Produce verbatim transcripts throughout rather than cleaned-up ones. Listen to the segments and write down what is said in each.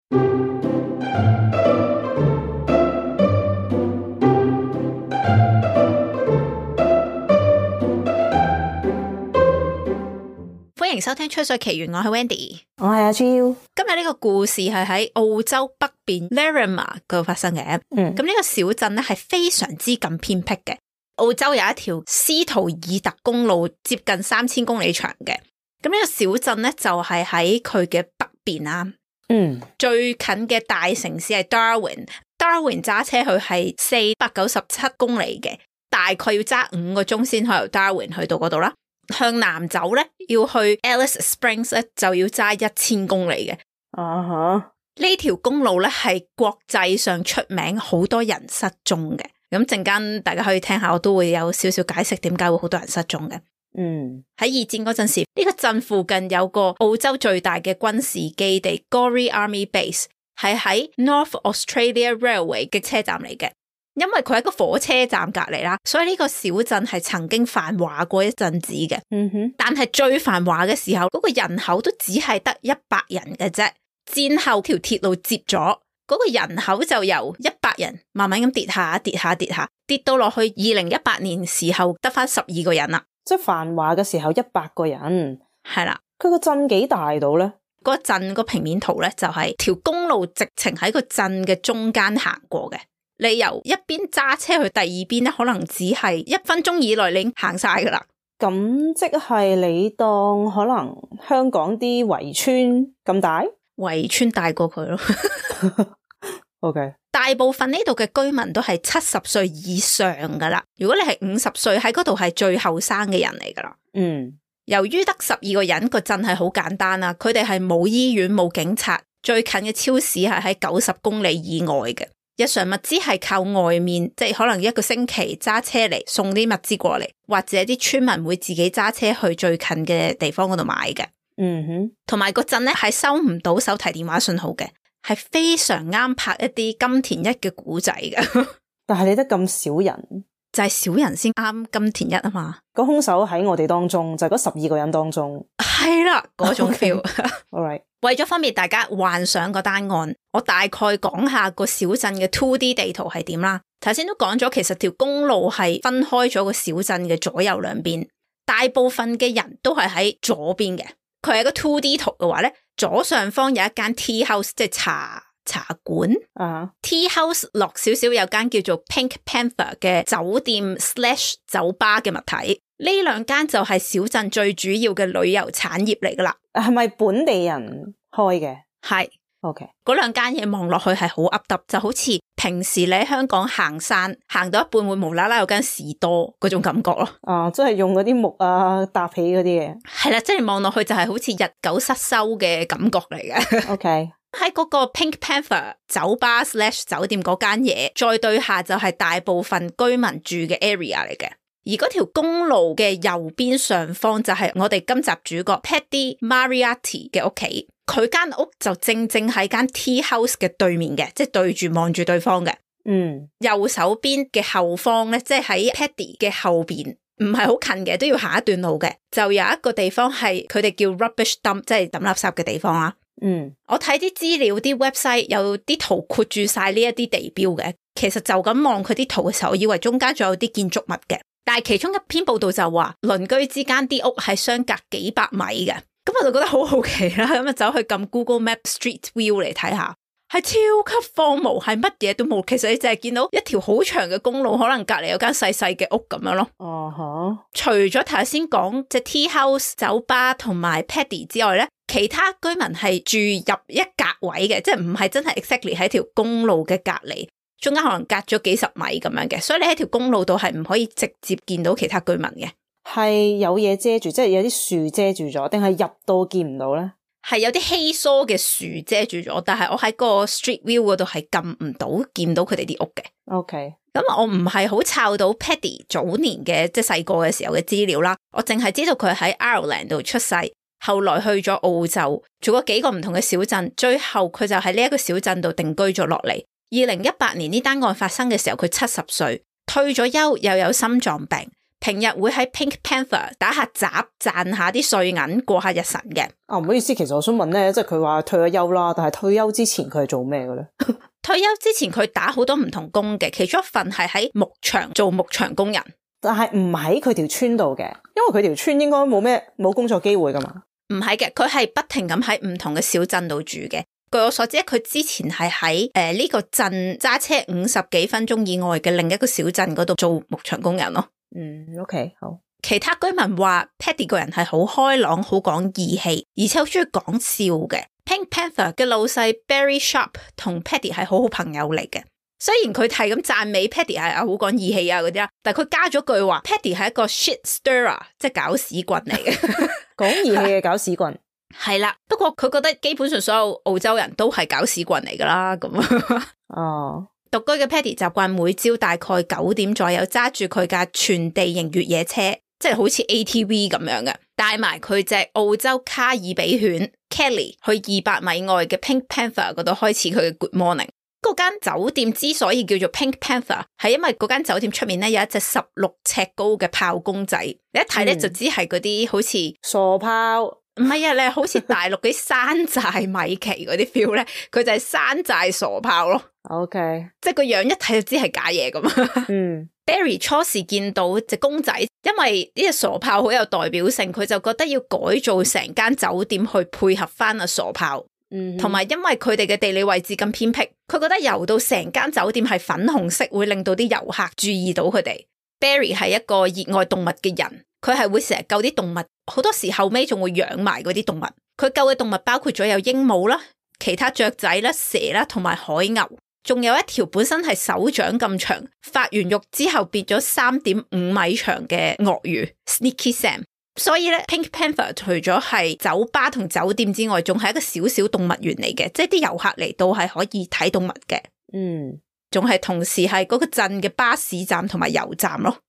歡迎收聽《吹水奇緣》，我係 Wendy， 我係阿 Jill。 今日呢個故事係喺澳洲北邊 Larrimah 嗰度發生嘅。嗯，咁呢個小鎮咧係非常之咁偏僻嘅。澳洲有一條斯圖爾特公路，接近三千公里長嘅。咁呢個小鎮咧就係喺佢嘅北邊啦。 嗯， 最近嘅大城市係 Darwin，Darwin 揸車去係四百九十七公里嘅，大概要揸五個鐘先可以由 Darwin 去到嗰度啦。向南走咧，要去 Alice Springs 咧，就要揸一千公里嘅。 啊哈！ 呢條公路咧係國際上出名，好多人失蹤嘅。咁陣間大家可以聽下，我都會有少少解釋點解會好多人失蹤嘅。 嗯， 喺二戰嗰陣時，呢個鎮附近有個澳洲最大嘅軍事基地 Gorrie Army Base， 係喺 North Australia Railway 嘅車站嚟嘅。因為佢喺個火車站隔籬啦，所以呢個小鎮係曾經繁華過一陣子嘅。 嗯哼，但係最繁華嘅時候，嗰個人口都只係得一百人嘅啫。戰後條鐵路接咗，嗰個人口就由一百人慢慢咁跌下跌下跌下，跌到落去二零一八年時候得返十二個人啦。 即係繁華嘅時候一百個人， 係啦。 佢個鎮幾大到咧？ 嗰個鎮個平面圖咧就係條公路直情喺個鎮嘅中間行過嘅。你由一邊揸車去第二邊咧，可能只係一分鐘以內你已經行晒噶啦。 咁即係你當可能香港啲圍村咁大？ 圍村大過佢咯。 OK， 大部分呢度嘅居民都係七十歲以上噶啦。如果你係五十歲喺嗰度係最後生嘅人嚟噶啦。 嗯， 由於得十二個人，個鎮係好簡單啦，佢哋係冇醫院冇警察，最近嘅超市係喺九十公里以外嘅。日常物資係靠外面，即係可能一個星期揸車嚟送啲物資過嚟，或者啲村民會自己揸車去最近嘅地方嗰度買嘅。 嗯哼，同埋個鎮咧係收唔到手提電話信號嘅，係非常啱拍一啲金田一嘅古仔嘅。 但係你得咁少人， 就係少人先啱金田一啊嘛。 個兇手喺我哋當中，就係嗰十二個人當中。 係啦，嗰種 feel。 All right。 為咗方便大家幻想個單案，我大概講下個小鎮嘅 two D 地圖係點啦。頭先都講咗，其實條公路係分開咗個小鎮嘅左右兩邊，大部分嘅人都係喺左邊嘅。佢係個 two D 圖嘅話咧，左上方有一間 tea house， 即係茶茶館。 啊、uh-huh. tea house 落少少有間叫做 Pink Panther 嘅酒店 slash 酒吧嘅物體。呢兩間就係小鎮最主要嘅旅遊產業嚟噶啦。 係咪本地人開嘅？ 係。 OK。 嗰兩間嘢望落去係好噏耷，就好似平時你喺香港行山，行到一半會無啦啦有間士多嗰種感覺咯。 啊，即係用嗰啲木啊搭起嗰啲嘢。 係啦，即係望落去就係好似日久失修嘅感覺嚟嘅。 OK。 喺嗰個 Pink Panther 酒吧 slash 酒店嗰間嘢，再對下就係大部分居民住嘅 area 嚟嘅。而嗰條公路嘅右邊上方就係我哋今集主角 Paddy Moriarty 嘅屋企，佢間屋就正正喺間 tea house 嘅對面嘅，即係對住望住對方嘅。 嗯， 右手邊嘅後方咧，即係喺 Paddy 嘅後邊，唔係好近嘅，都要行一段路嘅，就有一個地方係佢哋叫 rubbish dump， 即係抌垃圾嘅地方啦。 嗯， 我睇啲資料，啲 website 有啲圖括住晒呢一啲地標嘅，其實就咁望佢啲圖嘅時候，我以為中間仲有啲建築物嘅。但係其中一篇報道就話鄰居之間啲屋係相隔幾百米嘅，咁我就覺得好好奇啦，咁啊走去撳 Google Map Street View 嚟睇下，係超級荒蕪，係乜嘢都冇。其實你淨係見到一條好長嘅公路，可能隔籬有間細細嘅屋咁樣咯。 哦、uh-huh. 除咗頭先講隻 tea house 酒吧同埋 Paddy 之外咧，其他居民係住入一格位嘅，即係唔係真係 exactly 喺條公路嘅隔籬。中間可能隔咗幾十米咁樣嘅，所以你喺條公路度係唔可以直接見到其他居民嘅。 係有嘢遮住，即係有啲樹遮住咗，定係入到見唔到咧？ 係有啲稀疏嘅樹遮住咗，但係我喺個 Street View 嗰度係撳唔到見到佢哋啲屋嘅。 OK， 咁我唔係好抄到 Paddy 早年嘅即係細個嘅時候嘅資料啦，我淨係知道佢喺 Ireland 度出世，後來去咗澳洲，做過幾個唔同嘅小鎮，最後佢就喺呢一個小鎮度定居咗落嚟。二零一八年呢單案發生嘅時候，佢七十歲，退咗休又有心臟病， 平日會喺 Pink Panther 打下雜，賺下啲碎銀，過下日神嘅。 啊，唔好意思，其實我想問咧，即係佢話退咗休啦，但係退休之前佢係做咩嘅咧？ 退休之前佢打好多唔同工嘅，其中一份係喺牧場做牧場工人， 但係唔喺佢條村度嘅，因為佢條村應該冇咩冇工作機會噶嘛。 唔係嘅，佢係不停咁喺唔同嘅小鎮度住嘅。據我所知，佢之前係喺誒呢個鎮揸車五十幾分鐘以外嘅另一個小鎮嗰度做牧場工人咯。 嗯 ，OK， 好。 其他居民話 Paddy 個人係好開朗，好講義氣，而且好中意講笑嘅。Pink Panther 嘅老細 Barry Sharp 同 Paddy 係好好朋友嚟嘅。雖然佢係咁讚美 Paddy 係好講義氣啊嗰啲啦，但係佢加咗句話 Paddy 係一個 shit stirrer， 即係搞屎棍嚟嘅。 講義氣嘅搞屎棍。 係啦，不過佢覺得基本上所有澳洲人都係搞屎棍嚟噶啦，咁哦。 獨居嘅 Paddy 習慣每朝大概九點左右揸住佢架全地形越野車，即係好似 A T V 咁樣嘅，帶埋佢隻澳洲卡爾比犬 Kelly 去二百米外嘅 Pink Panther 嗰度開始佢嘅 Good Morning。嗰間酒店之所以叫做 Pink Panther， 係因為嗰間酒店出面咧有一隻十六尺高嘅炮公仔，你一睇咧就知係嗰啲好似傻炮。 唔係啊，你係好似大陸啲山寨米奇嗰啲 feel 咧，佢就係山寨傻炮咯。 OK， 即係個樣一睇就知係假嘢咁。 嗯 Barry 初時見到隻公仔，因為呢隻傻炮好有代表性，佢就覺得要改造成間酒店去配合翻阿傻炮。嗯，同埋因為佢哋嘅地理位置咁偏僻，佢覺得油到成間酒店係粉紅色，會令到啲遊客注意到佢哋。Barry 係一個熱愛動物嘅人，佢係會成日救啲動物，好多時後尾仲會養埋嗰啲動物。佢救嘅動物包括咗有鸚鵡啦、其他雀仔啦、蛇啦，同埋海牛，仲有一條本身係手掌咁長，發完肉之後變咗三點五米長嘅鱷魚 Sneaky Sam。所以咧 Pink Panther 除咗係酒吧同酒店之外，仲係一個小小動物園嚟嘅，即係啲遊客嚟到係可以睇動物嘅。嗯，仲係同時係嗰個鎮嘅巴士站同埋油站咯。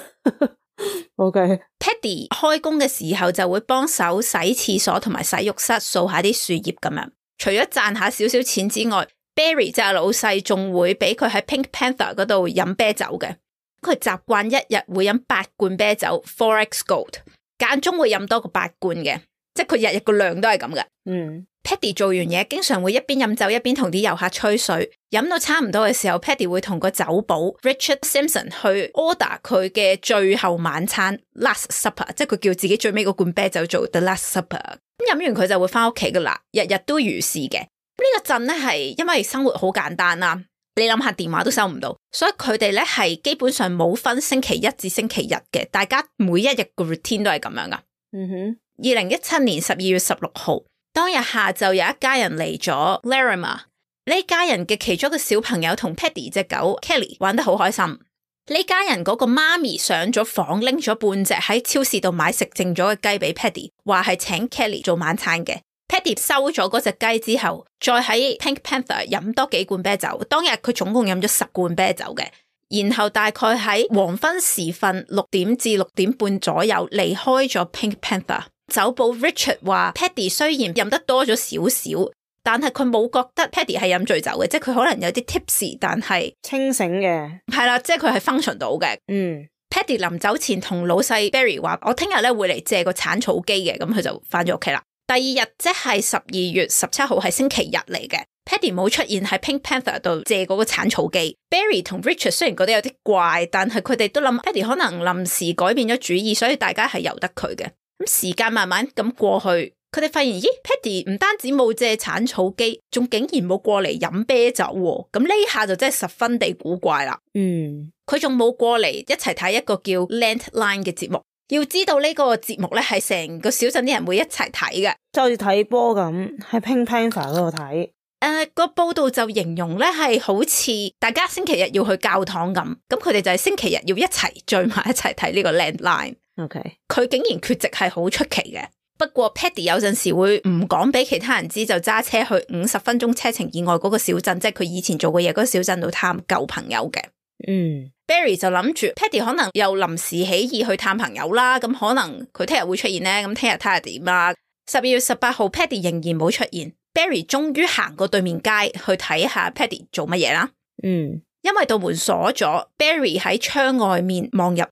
OK， Paddy 開工嘅時候就會幫手洗廁所同埋洗浴室，掃下啲樹葉咁樣。除咗賺下少少錢之外， Barry 就係老細，仲會俾佢喺 Pink Panther 嗰度飲啤酒嘅。佢習慣一日會飲八罐啤酒 four X Gold。間中會飲多個八罐嘅，即係佢日日個量都係咁嘅。嗯 ，Paddy 做完嘢，經常會一邊飲酒一邊同啲遊客吹水。飲到差唔多嘅時候 ，Paddy 會同個酒保 Richard Simpson 去 order 佢嘅最後晚餐 Last Supper， 即係佢叫自己最尾嗰罐啤酒做 The Last Supper。咁飲完佢就會翻屋企噶啦，日日都如是嘅。呢、這個鎮咧係因為生活好簡單啦，你諗下電話都收唔到，所以佢哋咧係基本上冇分星期一至星期日嘅，大家每一日個 routine 都係咁樣噶。嗯哼，二零一七年十二月十六號當日下晝有一家人嚟咗 Larrimah， 呢家人嘅其中一個小朋友同 Paddy 隻狗 Kelly 玩得好開心。呢家人嗰個媽咪上咗房拎咗半隻喺超市度買食剩咗嘅雞俾 Paddy， 話係請 Kelly 做晚餐嘅。Paddy 收咗嗰隻雞之後，再喺 Pink Panther 飲多幾罐啤酒。當日佢總共飲咗十罐啤酒嘅，然後大概喺黃昏時分六點至六點半左右離開咗 Pink Panther。酒保 Richard 話 Paddy 雖然飲得多咗少少，但係佢冇覺得 Paddy 係飲醉酒嘅，即係佢可能有啲 tipsy， 但係清醒嘅。係啦，即係佢係 function 到嘅。嗯 ，Paddy 臨走前同老細 Barry 話：我聽日咧會嚟借個鏟草機嘅，咁佢就翻咗屋企啦。第二日即係十二月十七號係星期日嚟嘅 ，Paddy 冇出現喺 Pink Panther 度借嗰個鏟草機。Barry 同 Richard 雖然覺得有啲怪，但係佢哋都諗 Paddy 可能臨時改變咗主意，所以大家係由得佢嘅。咁時間慢慢咁過去，佢哋發現咦 Paddy 唔單止冇借鏟草機，仲竟然冇過嚟飲啤酒喎。咁呢下就真係十分地古怪啦。嗯，佢仲冇過嚟一齊睇一個叫 Landline 嘅節目。要知道呢個節目咧係成個小鎮啲人會一齊睇嘅， 就好似睇波咁喺 Pink Panther 嗰度睇。誒、 呃，個報道就形容咧係好似大家星期日要去教堂咁，咁佢哋就係星期日要一齊聚埋一齊睇呢個 Landline。OK， 佢竟然缺席係好出奇嘅。不過 Paddy 有陣時會唔講俾其他人知，就揸車去五十分鐘車程以外嗰個小鎮，即係佢以前做過嘢嗰個小鎮度探舊朋友嘅。嗯。Barry 就諗住 Paddy 可能又臨時起意去探朋友啦，咁可能佢聽日會出現咧，咁聽日睇下點啦。十二月十八號 Paddy 仍然冇出現 ，Barry 終於行過對面街去睇下 Paddy 做乜嘢啦。嗯，因為道門鎖咗 ，Barry 喺窗外面望入屋，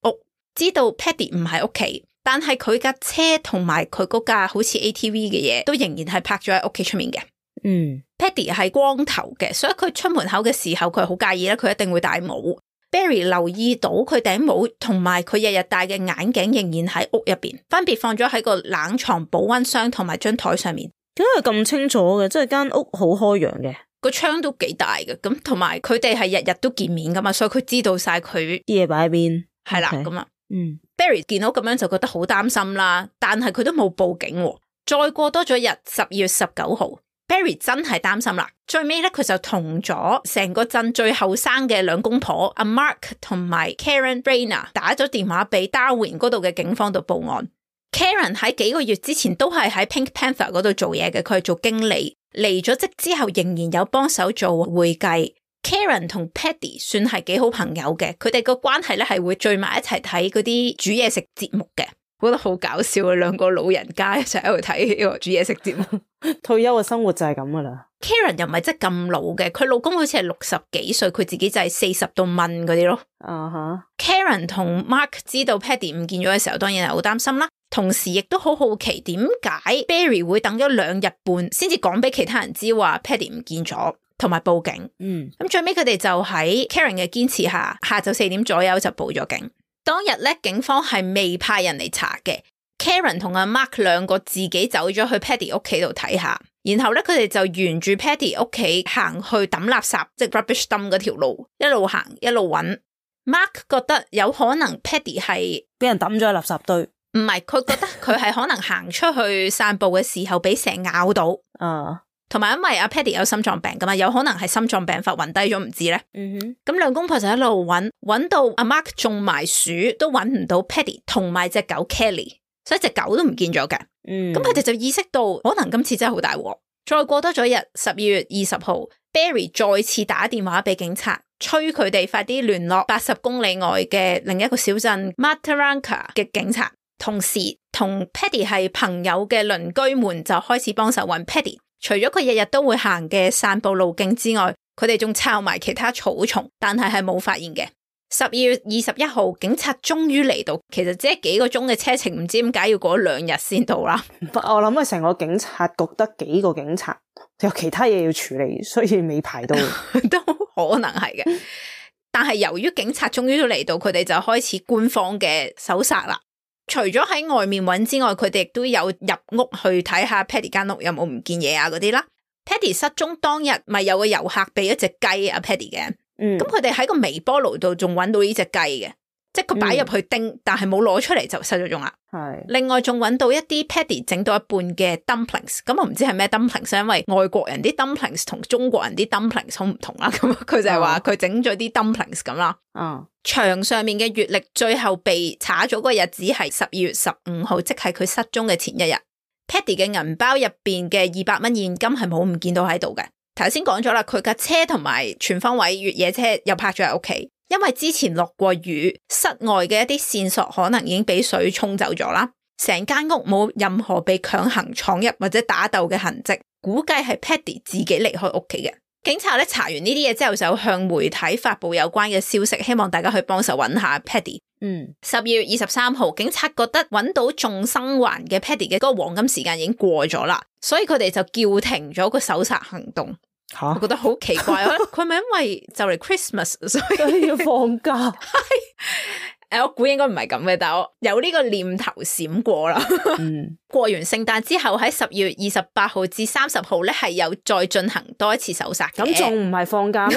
知道 Paddy 唔喺屋企，但係佢架車同埋佢嗰架好似 A T V 嘅嘢都仍然係泊咗喺屋企出面嘅。 嗯 Paddy 係光頭嘅，所以佢出門口嘅時候佢好介意啦，佢一定會戴帽。Barry 留意到佢頂帽同埋佢日日戴嘅眼鏡仍然喺屋入邊，分別放咗喺個冷藏保溫箱同埋張台上面。 點解咁清楚嘅？即係間屋好開揚嘅， 個窗都幾大嘅，咁同埋佢哋係日日都見面噶嘛，所以佢知道晒佢啲嘢擺喺邊。 係啦咁啊。 嗯 Barry 見到咁樣就覺得好擔心啦，但係佢都冇報警喎。再過多咗日，十二月十九號。Barry 真係擔心啦，最尾咧佢就同咗成個鎮最後生嘅兩公婆阿 Mark 同埋 Karen Rayner 打咗電話俾 Darwin 嗰度嘅警方度報案。Karen 喺幾個月之前都係喺 Pink Panther 嗰度做嘢嘅，佢係做經理，離咗職之後仍然有幫手做會計。Karen 同 Paddy 算係幾好朋友嘅，佢哋個關係咧係會聚埋一齊睇嗰啲煮嘢食節目嘅，覺得好搞笑啊！兩個老人家一齊喺度睇呢個煮嘢食節目。 退休嘅生活就係咁噶啦。 Karen 又唔係真係咁老嘅，佢老公好似係六十幾歲，佢自己就係四十到蚊嗰啲咯。 啊哈。 Karen 同 Mark 知道 Paddy 唔見咗嘅時候，當然係好擔心啦。同時亦都好好奇點解 Barry 會等咗兩日半先至講俾其他人知話 Paddy 唔見咗，同埋報警。 嗯。 咁最尾佢哋就喺 Karen 嘅堅持下，下晝四點左右就報咗警。當日咧，警方係未派人嚟查嘅。Karen 同阿 Mark 兩個自己走咗去 Paddy 屋企度睇下，然後咧佢哋就沿住 Paddy 屋企行去抌垃圾，即係 rubbish dump 嗰條路，一路行一路揾。Mark 覺得有可能 Paddy 係俾人抌咗喺垃圾堆， 唔係，佢覺得佢係可能行出去散步嘅時候俾蛇咬到。 啊， 同埋因為阿 Paddy 有心臟病噶嘛，有可能係心臟病發暈低咗唔知咧。 嗯哼。 咁兩公婆就一路揾，揾到阿 Mark 種埋樹都揾唔到 Paddy 同埋隻狗 Kelly。所以隻狗都唔見咗嘅， 嗯， 咁佢哋就意識到可能今次真係好大鑊。再過多咗日，十二月二十號 Barry 再次打電話俾警察，催佢哋快啲聯絡八十公里外嘅另一個小鎮 Mataranka 嘅警察。同時同 Paddy 係朋友嘅鄰居們就開始幫手揾 Paddy。除咗佢日日都會行嘅散步路徑之外，佢哋仲抄埋其他草叢，但係係冇發現嘅。十二月二十一號，警察終於嚟到，其實只係幾個鐘嘅車程，唔知點解要過兩日先到啦。 我諗係成個警察局得幾個警察，有其他嘢要處理，所以未排到， 都可能係嘅。但係由於警察終於都嚟到，佢哋就開始官方嘅搜查啦。除咗喺外面揾之外，佢哋亦都有入屋去睇下 Paddy 間屋有冇唔見嘢啊嗰啲啦。Paddy 失蹤當日，咪有個遊客俾一隻雞啊 Paddy 嘅。咁佢哋喺個微波爐度仲揾到呢隻雞嘅，即係佢擺入去叮，嗯、但係冇攞出嚟就失咗蹤啦。 係。另外仲揾到一啲 Paddy 整到一半嘅 dumplings， 咁我唔知係咩 dumplings， 因為外國人啲 dumplings 同中國人啲 dumplings 好唔同啦。咁佢就係話佢整咗啲 dumplings 咁啦。 嗯。 牆上面嘅月曆最後被查咗個日子係十二月十五號，即係佢失蹤嘅前一日。Paddy 嘅銀包入邊嘅二百蚊現金係冇唔見到喺度嘅。頭先講咗啦，佢架車同埋全方位越野車又泊咗喺屋企，因為之前落過雨，室外嘅一啲線索可能已經俾水沖走咗啦。成間屋冇任何被強行闖入或者打鬥嘅痕跡，估計係 Paddy 自己離開屋企嘅。警察咧查完呢啲嘢之後，就向媒體發布有關嘅消息，希望大家去幫手揾下 Paddy。嗯，十二月二十三號，警察覺得揾到仲生還嘅 Paddy 嘅嗰個黃金時間已經過咗啦，所以佢哋就叫停咗個搜查行動。吓，我覺得好奇怪，佢咪因為就嚟 Christmas 所以要放假？ 係，誒，我估應該唔係咁嘅，但係我有呢個念頭閃過啦。嗯，過完聖誕之後喺十二月二十八號至三十號咧，係有再進行多一次搜查嘅。 咁仲唔係放假咩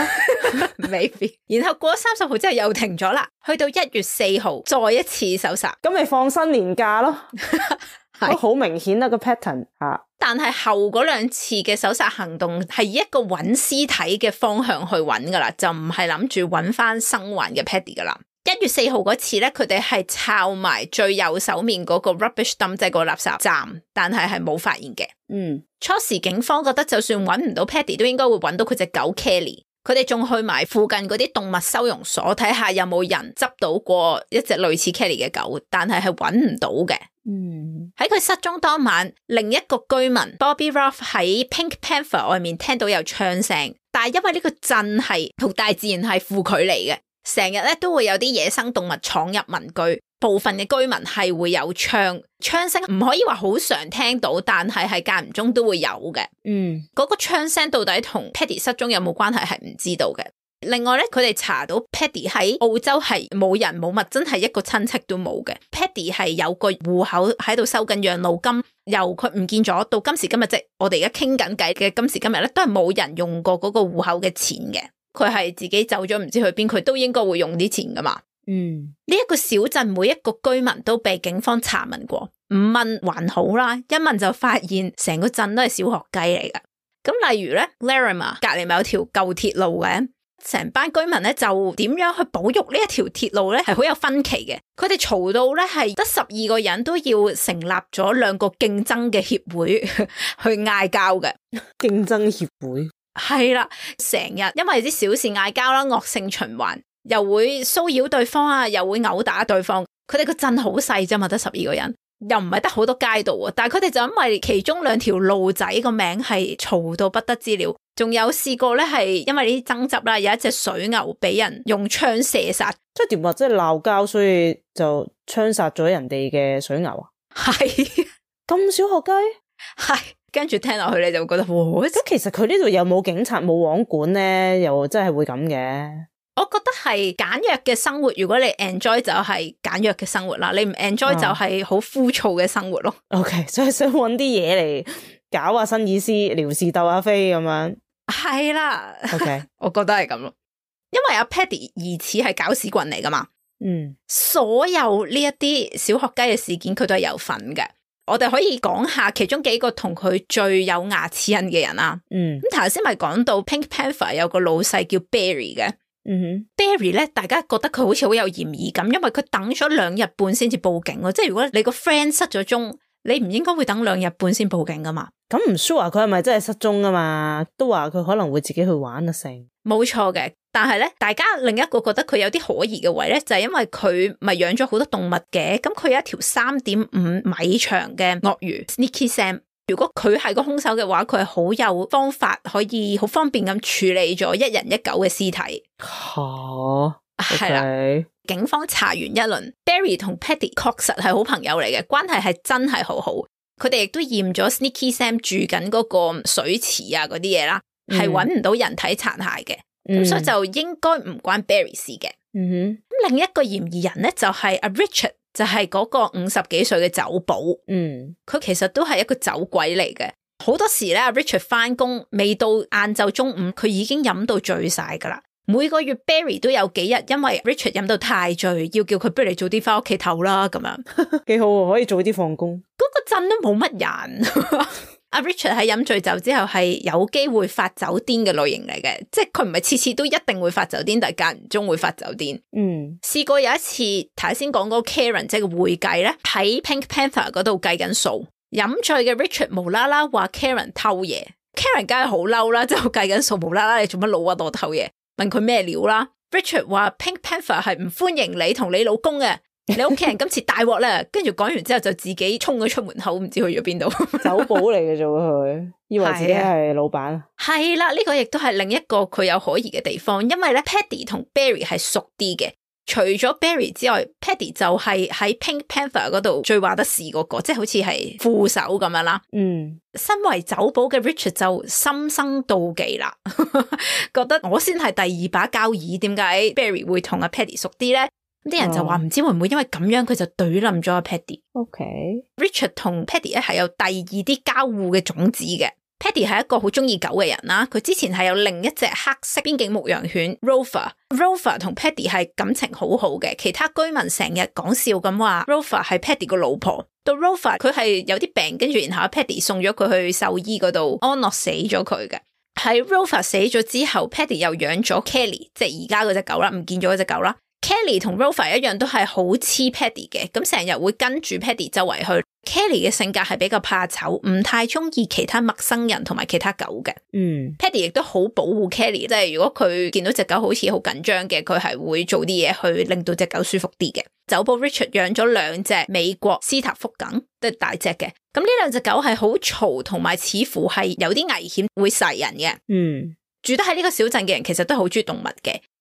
？Maybe。然後過咗三十號之後又停咗啦，去到一月四號再一次搜查。 咁咪放新年假咯？都好明顯啦個 pattern 吓。 但係後嗰兩次嘅搜查行動係以一個揾屍體嘅方向去揾噶啦，就唔係諗住揾翻生還嘅 Paddy 噶啦。一月四號嗰次咧，佢哋係抄埋最右手面嗰個 rubbish dump， 即係個垃圾站，但係係冇發現嘅。嗯，初時警方覺得就算揾唔到 Paddy， 都應該會揾到佢隻狗 Kelly。佢哋仲去埋附近嗰啲動物收容所睇下有冇人執到過一隻類似 Kelly 嘅狗，但係係揾唔到嘅。嗯，喺佢失蹤當晚，另一個居民 Bobby Ruff 喺 Pink Panther 外面聽到有槍聲，但係因為呢個鎮係同大自然係負距離嘅， 成日咧都會有啲野生動物闖入民居，部分嘅居民係會有槍，槍聲唔可以話好常聽到，但係係間唔中都會有嘅。 嗯， 嗰個槍聲到底同 Paddy 失蹤有冇關係係唔知道嘅。另外咧，佢哋查到 Paddy 喺澳洲係冇人冇物，真係一個親戚都冇嘅。Paddy 係有個戶口喺度收緊養老金，由佢唔見咗到今時今日，即係我哋而家傾緊偈嘅今時今日咧，都係冇人用過嗰個戶口嘅錢嘅。佢係自己走咗唔知去邊，佢都應該會用啲錢噶嘛。 嗯， 呢一個小鎮每一個居民都被警方查問過，唔問還好啦，一問就發現成個鎮都係小學雞嚟噶。咁例如咧 Larrimah 隔籬咪有條舊鐵路嘅。成班居民咧就點樣去保育呢一條鐵路咧係好有分歧嘅，佢哋嘈到咧係得十二個人都要成立咗兩個競爭嘅協會去嗌交嘅。 競爭協會係啦，成日因為啲小事嗌交啦，惡性循環，又會騷擾對方啊，又會毆打對方。佢哋個鎮好細啫嘛，得十二個人，又唔係得好多街道啊，但係佢哋就因為其中兩條路仔個名係嘈到不得之了。仲有試過咧，係因為呢啲爭執啦，有一隻水牛俾人用槍射殺， 即係點話？即係鬧交，所以就槍殺咗人哋嘅水牛啊？ 係咁小學雞？ 係，跟住聽落去你就會覺得，哇！ 咁其實佢呢度有冇警察冇網管咧？又真係會咁嘅？ 我覺得係簡約嘅生活，如果你 enjoy 就係簡約嘅生活啦，你唔 enjoy 就係好枯燥嘅生活咯。 哦、OK， 所以想搵啲嘢嚟搞下新意思，撩事鬥下飛咁樣。 係啦 ，OK， 我覺得係咁咯，因為阿 Paddy 疑似係搞屎棍嚟噶嘛， 嗯， 所有呢一啲小學雞嘅事件佢都係有份嘅。我哋可以講下其中幾個同佢最有牙齒印嘅人啦。 嗯， 咁頭先咪講到 Pink Panther 有個老細叫 Barry 嘅， 嗯哼 Barry 咧，大家覺得佢好似好有嫌疑咁，因為佢等咗兩日半先至報警，即係如果你個 friend 失咗蹤，你唔應該會等兩日半先報警噶嘛。 咁唔 sure 佢係咪真係失蹤啊嘛？都話佢可能會自己去玩啊成。冇錯嘅，但係咧，大家另一個覺得佢有啲可疑嘅位咧，就係、是、因為佢咪養咗好多動物嘅，咁佢有一條三點五米長嘅鱷魚 Sneaky Sam。如果佢係個兇手嘅話，佢係好有方法可以好方便咁處理咗一人一狗嘅屍體。 吓， 係啦。Okay. 警方查完一輪 ，Barry 同 Paddy 確實係好朋友嚟嘅，關係係真係好好。佢哋亦都驗咗 Sneaky Sam 住緊嗰個水池啊嗰啲嘢啦，係揾唔到人體殘骸嘅，咁、嗯、所以就應該唔關 Barry 事嘅。 嗯哼， 咁另一個嫌疑人咧就係阿 Richard， 就係嗰個五十幾歲嘅酒保。 嗯， 佢其實都係一個酒鬼嚟嘅，好多時咧阿 Richard 翻工未到晏晝中午，佢已經飲到醉晒噶啦。每個月 Barry 都有幾日因為 Richard 飲到太醉，要叫佢不如你早啲翻屋企唞啦咁樣。 幾好喎，可以早啲放工。 嗰個鎮都冇乜人。阿 Richard 喺飲醉酒之後係有機會發酒癲嘅類型嚟嘅，即係佢唔係次次都一定會發酒癲，但係間唔中會發酒癲。 嗯， 試過有一次頭先講嗰個 Karen 即係個會計咧，喺 Pink Panther 嗰度計緊數，飲醉嘅 Richard 無啦啦話 Karen 偷嘢 ，Karen 梗係好嬲啦，即係計緊數無啦啦你做乜老屈我偷嘢？問佢咩料啦 ？Richard 話 Pink Panther 係唔歡迎你同你老公嘅，你屋企人今次大鑊啦。跟住講完之後就自己衝咗出門口，唔知去咗邊度。 酒保嚟嘅啫佢，以為自己係老闆。 係啦，呢、這個亦都係另一個佢有可疑嘅地方，因為咧 Paddy 同 Barry 係熟啲嘅。除咗 Barry 之外 ，Paddy 就係喺 Pink Panther 嗰度最話得事嗰、那個，即係好似係副手咁樣啦。 嗯， 身為酒保嘅 Richard 就心生妒忌啦，覺得我先係第二把交椅，點解 Barry 會同阿 Paddy 熟啲咧？啲人就話唔知會唔會因為咁樣佢就懟冧咗阿 Paddy。OK，Richard 同 Paddy 咧係有第二啲交互嘅種子嘅。Paddy 係一個好中意狗嘅人啦，佢之前係有另一隻黑色邊境牧羊犬 Rover，Rover 同 Paddy 係感情好好嘅，其他居民成日講笑咁話 Rover 係 Paddy 個老婆，到 Rover 佢係有啲病，跟住然後 Paddy 送咗佢去獸醫嗰度安樂死咗佢嘅。喺 Rover 死咗之後 Paddy 又養咗 Kelly， 即係而家嗰隻狗啦，唔見咗嗰隻狗啦。Kelly 同 Rover 一樣都係好黐 Paddy 嘅，咁成日會跟住 Paddy 周圍去。Kelly 嘅性格係比較怕醜，唔太中意其他陌生人同埋其他狗嘅。 嗯 Paddy 亦都好保護 Kelly， 即係如果佢見到隻狗好似好緊張嘅，佢係會做啲嘢去令到隻狗舒服啲嘅。酒保 Richard 養咗兩隻美國斯塔福梗，都係大隻嘅。咁呢兩隻狗係好嘈，同埋似乎係有啲危險會殺人嘅。 嗯， 住得喺呢個小鎮嘅人其實都好中意動物嘅。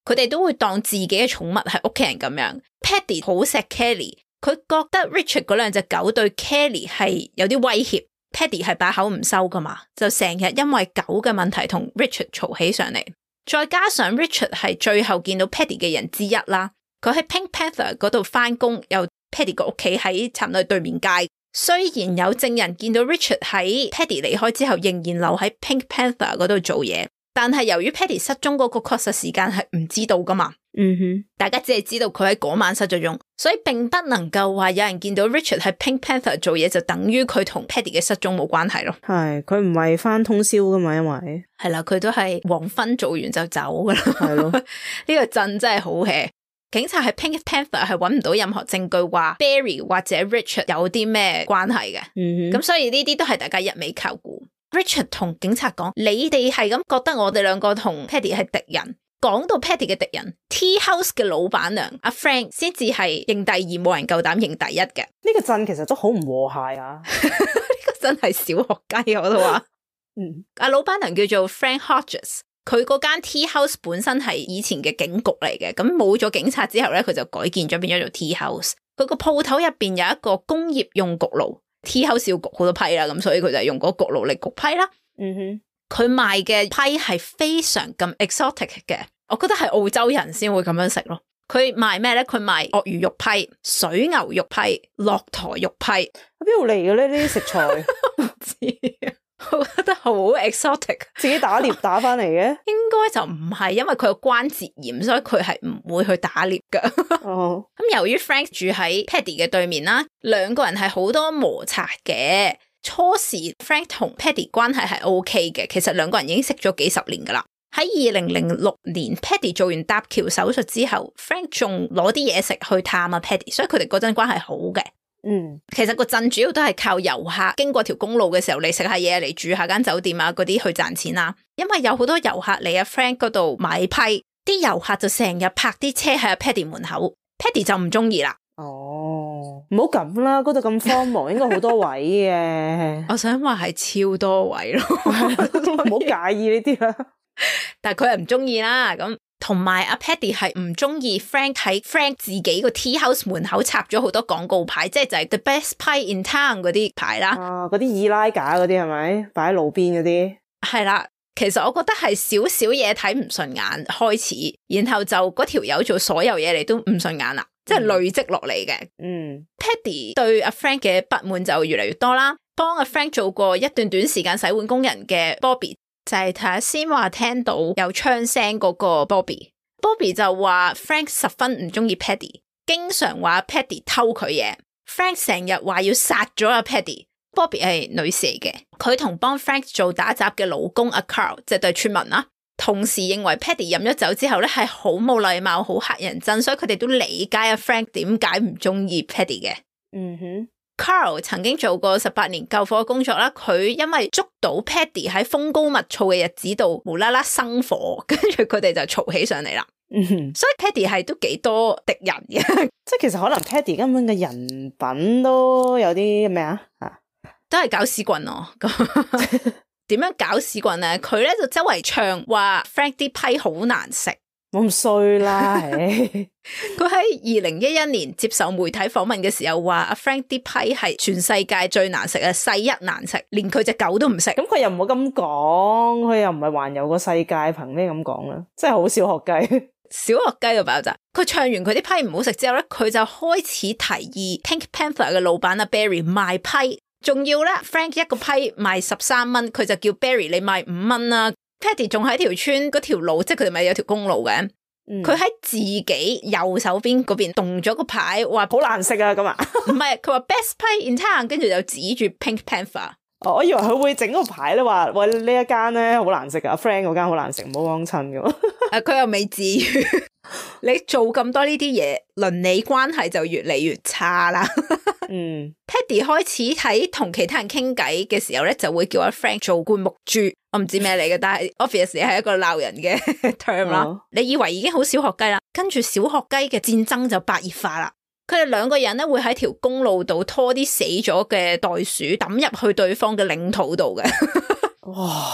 佢哋都會當自己嘅寵物係屋企人咁樣。Paddy 好錫 Kelly， 佢覺得 Richard 嗰兩隻狗對 Kelly 係有啲威脅。Paddy 係把口唔收噶嘛，就成日因為狗嘅問題同 Richard 嘈起上嚟。再加上 Richard 係最後見到 Paddy 嘅人之一啦，佢喺 Pink Panther 嗰度翻工，又 Paddy 個屋企喺差唔多對面街。雖然有證人見到 Richard 喺 Paddy 離開之後仍然留喺 Pink Panther 嗰度做嘢，但係由於 Paddy 失蹤嗰個確實時間係唔知道噶嘛。 嗯哼， 大家只係知道佢喺嗰晚失咗蹤，所以並不能夠話有人見到 Richard 喺 Pink Panther 做嘢就等於佢同 Paddy 嘅失蹤冇關係咯。 係，佢唔係翻通宵噶嘛，因為係啦，佢都係黃昏做完就走噶啦。 係咯， 呢個鎮真係好 hea。警察喺 Pink Panther 係揾唔到任何證據話 Barry 或者 Richard 有啲咩關係嘅。 嗯哼， 咁所以呢啲都係大家一味靠估。Richard 同警察講：你哋係咁覺得我哋兩個同 Paddy 係敵人。講到 Paddy 嘅敵人 Tea House 嘅老闆娘阿 Frank 先至係認第二，冇人夠膽認第一嘅。 呢個鎮其實都好唔和諧啊！ 呢個真係小學雞我都話。 嗯， 阿老闆娘叫做 Frank Hodges， 佢嗰間 Tea House 本身係以前嘅警局嚟嘅，咁冇咗警察之後咧，佢就改建咗變咗做 Tea House。佢個鋪頭入邊有一個工業用焗爐 ，Tea House 要焗好多批啦，咁所以佢就用嗰焗爐嚟焗批啦。 嗯哼， 佢賣嘅批係非常咁 exotic 嘅。我覺得係澳洲人先會咁樣食咯。佢賣咩咧？佢賣鱷魚肉批、水牛肉批、駱駝肉批。喺邊度嚟嘅咧？呢啲食材唔知，我覺得好 exotic。 自己打獵打翻嚟嘅？ 應該就唔係，因為佢有關節炎，所以佢係唔會去打獵噶。 哦， 咁由於 Frank 住喺 Paddy 嘅對面啦，兩個人係好多摩擦嘅。初時 Frank 同 Paddy 關係係 OK 嘅，其實兩個人已經識咗幾十年噶啦。喺二零零六年 Paddy 做完搭橋手術之後 Frank 仲攞啲嘢食去探啊 Paddy， 所以佢哋嗰陣關係好嘅。 嗯，其實個鎮主要都係靠遊客經過條公路嘅時候嚟食下嘢，嚟住下間酒店啊嗰啲去賺錢啦。因為有好多遊客嚟阿 Frank 嗰度買批，啲遊客就成日泊啲車喺阿 Paddy 門口 Paddy 就唔中意啦。 哦，唔好咁啦，嗰度咁荒蕪，應該好多位嘅。 我想話係超多位咯， 唔好介意呢啲啦。 但係佢係唔中意啦，咁同埋阿 Paddy 係唔中意 Frank 喺 Frank 自己個 Tea House 門口插咗好多廣告牌，即係就係 The Best Pie in Town 嗰啲牌啦。 啊，嗰啲二奶架嗰啲係咪擺喺路邊嗰啲？ 係啦，其實我覺得係少少嘢睇唔順眼開始，然後就嗰條友做所有嘢你都唔順眼啦，即係累積落嚟嘅。 嗯 ，Paddy 對阿 Frank 嘅不滿就越嚟越多啦。幫阿 Frank 做過一段短時間洗碗工人嘅 Bobby。就係睇下先話聽到有槍聲嗰個 Bobby，Bobby 就話 Frank 十分唔中意 Paddy， 經常話 Paddy 偷佢嘢。Frank 成日話要殺咗阿 Paddy。Bobby 係女士嚟嘅，佢同幫 Frank 做打雜嘅老公阿 Carl 即係對村民啦，同時認為 Paddy 飲咗酒之後咧係好冇禮貌，好乞人憎，所以佢哋都理解阿 Frank 點解唔中意 Paddy 嘅。 嗯哼。 Carl 曾經做過十八年救火工作啦，佢因為捉到 Paddy 喺風高物燥嘅日子度無啦啦生火，跟住佢哋就嘈起上嚟啦。 嗯哼， 所以 Paddy 係都幾多敵人嘅， 即係其實可能 Paddy 根本嘅人品都有啲咩啊？ 都係搞屎棍咯。點樣搞屎棍咧？佢咧就周圍唱話 Frank 啲批好難食。 冇咁衰啦， 佢喺二零一一年接受媒體訪問嘅時候話阿 Frank 啲批係全世界最難食啊，世一難食，連佢隻狗都唔食。 咁佢又唔好咁講，佢又唔係環遊個世界，憑咩咁講咧？真係好小學雞， 小學雞到爆炸。佢唱完佢啲批唔好食之後咧，佢就開始提議 Pink Panther 嘅老闆阿 Barry 賣批，仲要咧 Frank 一個批賣十三蚊，佢就叫 Barry 你賣五蚊啦。Paddy 仲喺條村嗰條路，即係佢哋咪有條公路嘅，佢喺、嗯、自己右手邊嗰邊動咗個牌，話好難食啊咁啊！ 唔係，佢話 Best Pie in Town，跟住就指住 Pink Panther。 哦，我以為佢會整個牌咧，話喂呢一間咧好難食啊 ，Frank 嗰間好難食，唔好幫襯嘅。誒、 啊，佢又未至於。你做咁多呢啲嘢，鄰里關係就越嚟越差啦。 嗯 ，Paddy 開始喺同其他人傾偈嘅時候咧，就會叫阿 Frank 做灌木豬，我唔知咩嚟嘅，但係 obviously 係一個鬧人嘅 term 啦。哦、你以為已經好小學雞啦，跟住小學雞嘅戰爭就白熱化啦。佢哋兩個人咧會喺條公路度拖啲死咗嘅袋鼠抌入去對方嘅領土度嘅。 哇！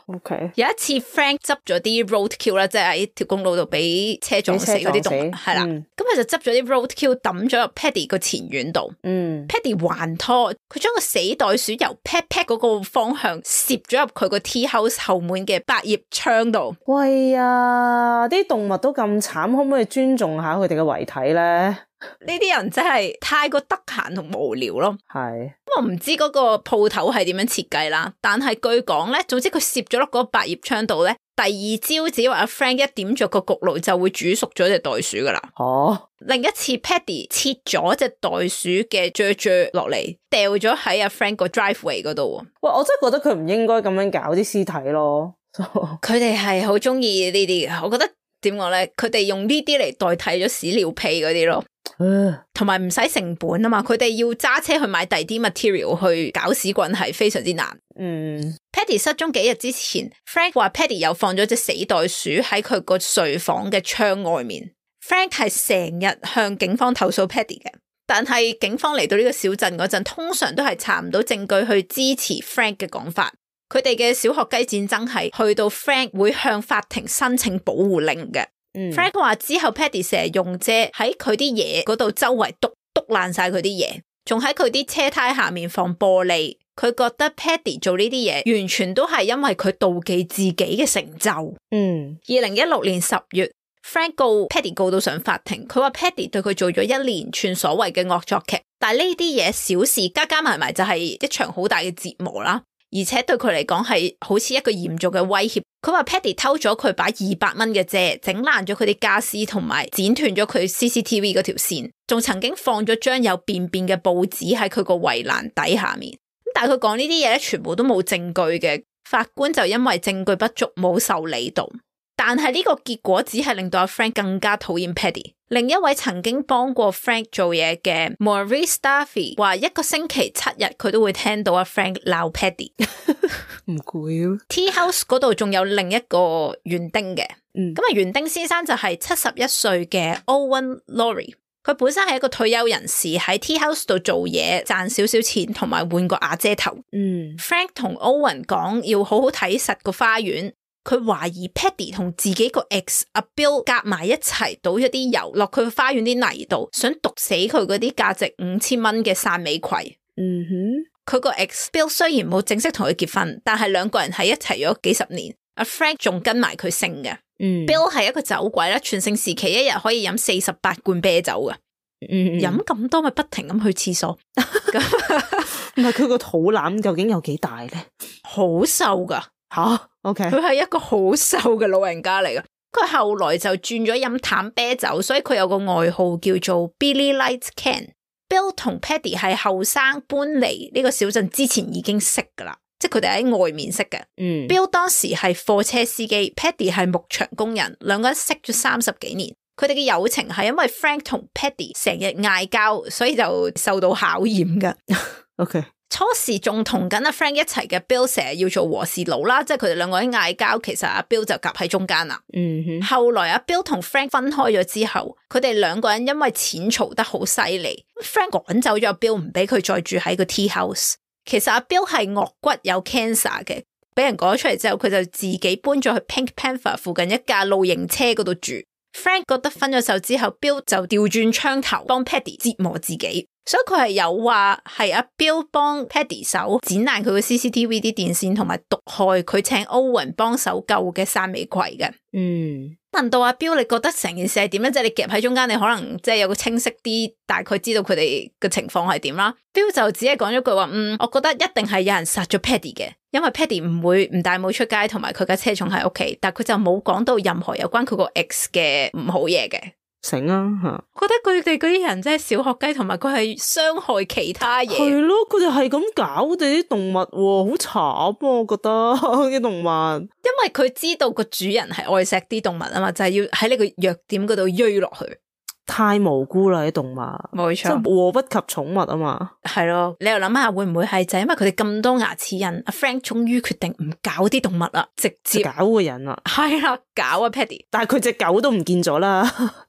OK， 有一次 Frank 執咗啲 roadkill 啦，即係喺條公路度俾車撞死嗰啲動物，係啦，咁佢就執咗啲 roadkill 抌咗入 Paddy 個前院度。嗯 ，Paddy 還拖，佢將個死袋鼠由 Pat Pat 嗰個方向攝咗入佢個 tea house 後門嘅百葉窗度。喂呀，啲動物都咁慘，可唔可以尊重下佢哋嘅遺體咧？ 呢啲人真係太過得閒同無聊咯。 係， 咁我唔知嗰個鋪頭係點樣設計啦，但係據講咧，總之佢攝咗落嗰個百葉窗度咧，第二朝只要阿 Frank 一點着個焗爐就會煮熟咗隻袋鼠噶啦。哦，另一次 Paddy 切咗隻袋鼠嘅啫啫落嚟，掉咗喺阿 Frank 個 driveway 嗰度。 喂，我真係覺得佢唔應該咁樣搞啲屍體咯。 佢哋係好中意呢啲嘅，我覺得點講咧？佢哋用呢啲嚟代替咗屎尿屁嗰啲咯。同埋唔使成本啊嘛，佢哋要揸車去買第啲 material 去搞屎棍係非常之難。嗯 Paddy 失蹤幾日之前 Frank 話 Paddy 又放咗隻死袋鼠喺佢個睡房嘅窗外面。 Frank 係成日向警方投訴 Paddy 嘅，但係警方嚟到呢個小鎮嗰陣通常都係查唔到證據去支持 Frank 嘅講法。佢哋嘅小學雞戰爭係去到 Frank 會向法庭申請保護令嘅。嗯、Frank 話之後 Paddy 成日用遮喺佢啲嘢嗰度周圍篤篤爛晒佢啲嘢，仲喺佢啲車胎下面放玻璃。佢覺得 Paddy 做呢啲嘢完全都係因為佢妒忌自己嘅成就。嗯，二零一六年十月 Frank 告 Paddy 告到上法庭，佢話 Paddy 對佢做咗一連串所謂嘅惡作劇，但係呢啲嘢小事加加埋埋就係一場好大嘅折磨啦。而且對佢嚟講係好似一個嚴重嘅威脅。佢話 Paddy 偷咗佢把二百蚊嘅遮，整爛咗佢啲家私，同埋剪斷咗佢 C C T V 嗰條線，仲曾經放咗張有便便嘅報紙喺佢個圍欄底下面。咁但係佢講呢啲嘢咧，全部都冇證據嘅。法官就因為證據不足冇受理到。但係呢個結果只係令到阿 Frank 更加討厭 Paddy。另一位曾經幫過 Frank 做嘢嘅 Maurice Duffy 話一個星期七日佢都會聽到阿 Frank 鬧 Paddy。唔攰啊 Tea House 嗰度仲有另一個園丁嘅，咁啊園丁先生就係七十一歲嘅 Owen Laurie。佢本身係一個退休人士，喺 Tea House 度做嘢賺少少錢同埋換個瓦遮頭。嗯 Frank 同 Owen 講要好好睇實個花園。佢懷疑 Paddy 同自己個 ex 阿 Bill 夾埋一齊倒咗啲油落佢花園啲泥度，想毒死佢嗰啲價值五千蚊嘅汕尾葵。嗯哼，佢個 ex Bill 雖然冇正式同佢結婚，但係兩個人喺一齊咗幾十年。阿 Frank 仲跟埋佢姓嘅。嗯 Bill 係一個酒鬼啦，全盛時期一日可以飲四十八罐啤酒嘅。嗯，飲咁多咪不停咁去廁所。 唔係佢個肚腩究竟有幾大咧？ 好瘦噶。 吓 ，OK， 佢係一個好瘦嘅老人家嚟嘅。佢後來就轉咗飲淡啤酒，所以佢有個外號叫做 Billy Light Can。Bill 同 Paddy 係後生搬嚟呢個小鎮之前已經識噶啦，即係佢哋喺外面識嘅。嗯 ，Bill 當時係貨車司機 ，Paddy 係牧場工人，兩個人識咗三十幾年。佢哋嘅友情係因為 Frank 同 Paddy 成日嗌交，所以就受到考驗噶。 OK。 初時仲同緊阿 Frank 一齊嘅 Bill 成日要做和事佬啦，即係佢哋兩個人嗌交，其實阿 Bill 就夾喺中間啦。嗯哼。後來阿 Bill 同 Frank 分開咗之後，佢哋兩個人因為錢嘈得好犀利 ，Frank 趕走咗阿 Bill，唔俾佢再住喺個 tea house。其實阿 Bill 係顎骨有 cancer 嘅，俾人講咗出嚟之後，佢就自己搬咗去 Pink Panther 附近一架露營車嗰度住。Frank 覺得分咗手之後 ，Bill 就調轉槍頭幫 Paddy 折磨自己。所以佢係有話係阿 Bill 幫 Paddy 手剪爛佢嘅 C C T V 啲電線，同埋毒害佢請 Owen 幫手救嘅汕尾葵嘅。嗯，問到阿 Bill 你覺得成件事係點咧？即係你夾喺中間，你可能即係有個清晰啲，大概知道佢哋嘅情況係點啦。Bill 就只係講咗句話，嗯，我覺得一定係有人殺咗 Paddy 嘅，因為 Paddy 唔會唔帶帽出街，同埋佢架車仲喺屋企，但係佢就冇講到任何有關佢個 ex 嘅唔好嘢嘅。 醒啊吓！ 覺得佢哋嗰啲人真係小學雞，同埋佢係傷害其他嘢。 係咯，佢哋係咁搞我哋啲動物，好慘啊！我覺得啲動物， 因為佢知道個主人係愛錫啲動物啊嘛，就係、是、要喺呢個弱點嗰度追落去。 太無辜啦啲動物， 冇錯， 即係禍不及寵物啊嘛。 係咯，你又諗下會唔會係就係因為佢哋咁多牙齒印，阿 Frank 終於決定唔搞啲動物啦，直接搞個人啦。 係啦，搞啊 Paddy， 但係佢隻狗都唔見咗啦。